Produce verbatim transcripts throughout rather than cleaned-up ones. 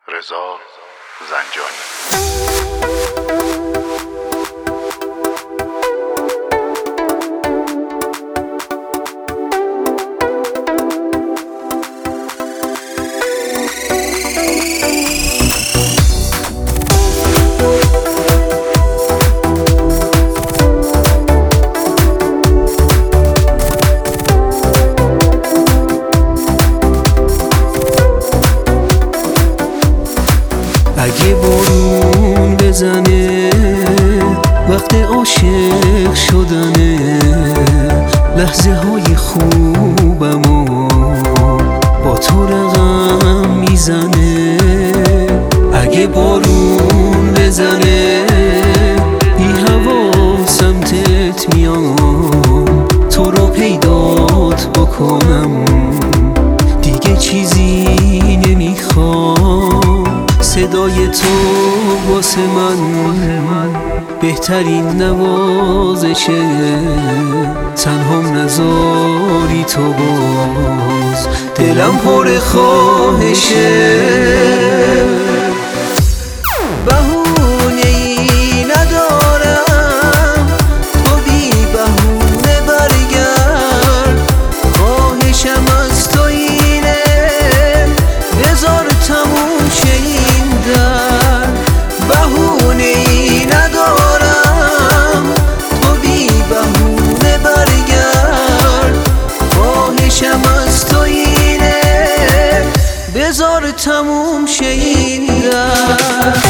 رضا زنجانی. اگه بارون بزنه وقت عاشق شدنه، لحظه های خوبمو با تو رقم میزنه. اگه بارون بزنه بی هوا سمتت میام، تو رو پیدات بکنم، دیگه چیزی نمیخوام. صدای تو واسه من بهترین نوازشه، تنهام نذاری تو باز دلم پر خواهشه. بهونه ای ندارم تو بی بهونه برگرد، خواهشم از تو اینه بذار تموم شه این درد. بهونه ای ندارم تو بی بهونه برگرد، خواهشم از تو اینه بذار تموم شه این درد.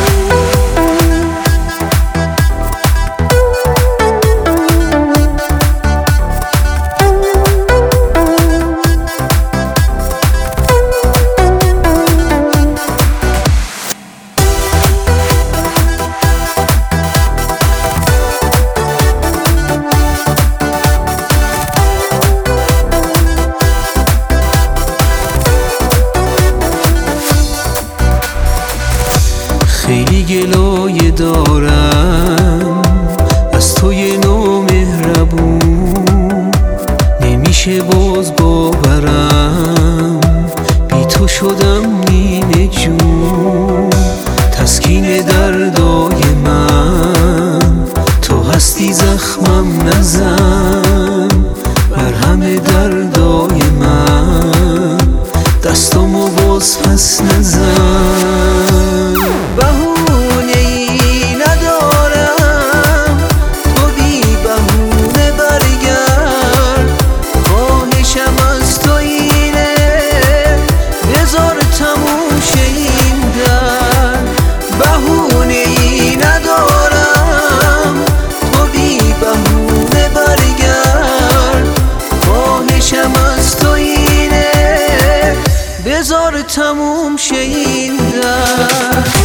خیلی گلایه دارم از توی نامهربون، نمیشه باز باورم بی تو شدم نیمه جون. تسکین دردای من تو هستی، زخمم نزن بر همه دردای من، دستامو باز پس نزن. بهونه ای ندارم تو بی بهونه برگرد، خواهشم از تو اینه بذار تموم شه این درد. بهونه ای ندارم تو بی بهونه برگرد، خواهشم از تو اینه بذار تموم شه این درد.